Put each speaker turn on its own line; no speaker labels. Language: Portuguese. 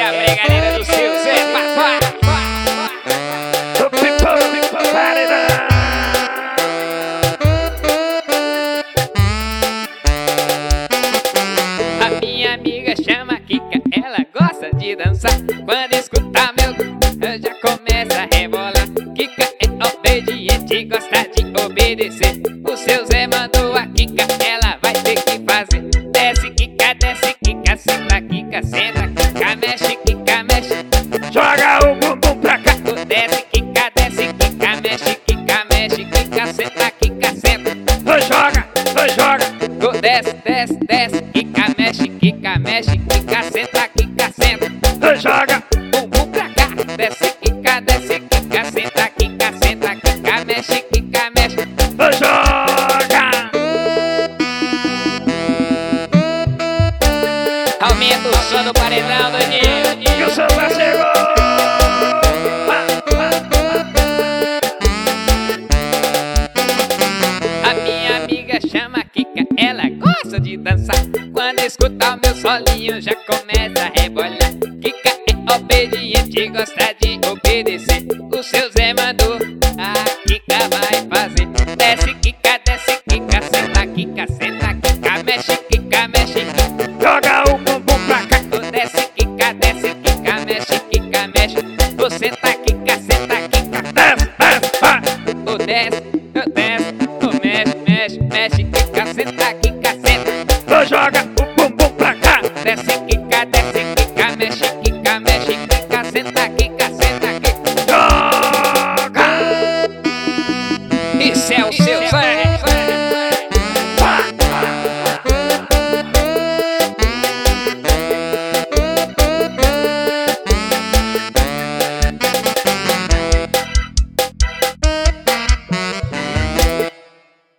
a brigadeira do seu Zé Papá. A minha amiga chama Kika, ela gosta de dançar. Quando escuta meu, já começa a rebolar. Kika é obediente, gosta de obedecer. O seu Zé mandou a Kika, ela vai ter que fazer. Desce, Kika, senta, Kika, senta, Kika, mexe, Kika, mexe.
Joga o bumbum pra cá.
Desce, Kika, mexe, Kika, mexe, Kika, senta, Kika, senta.
Joga.
Desce, Kika, mexe, Kika, senta, Kika, senta.
Joga.
Bumbum pra cá. Desce, Kika, senta, Kika, mexe, Kika, mexe.
Joga.
Aumenta o som do paredão, doidinho.
Que o samba chegou.
A minha amiga chama Kika, ela gosta de dançar. Quando escuta o meu solinho, já começa a rebolar. Kika é obediente, gosta de obedecer. O seu Zé mandou, a Kika vai fazer. Desce, Kika, senta, Kika, mexe, Kika, mexe.
Joga o bumbum pra cá.
Desce, Kika, mexe, Kika, mexe. Você tá Kika, senta, Kika.
Desce.
Desce, mexe, Kika, senta, Kika, senta.
Joga.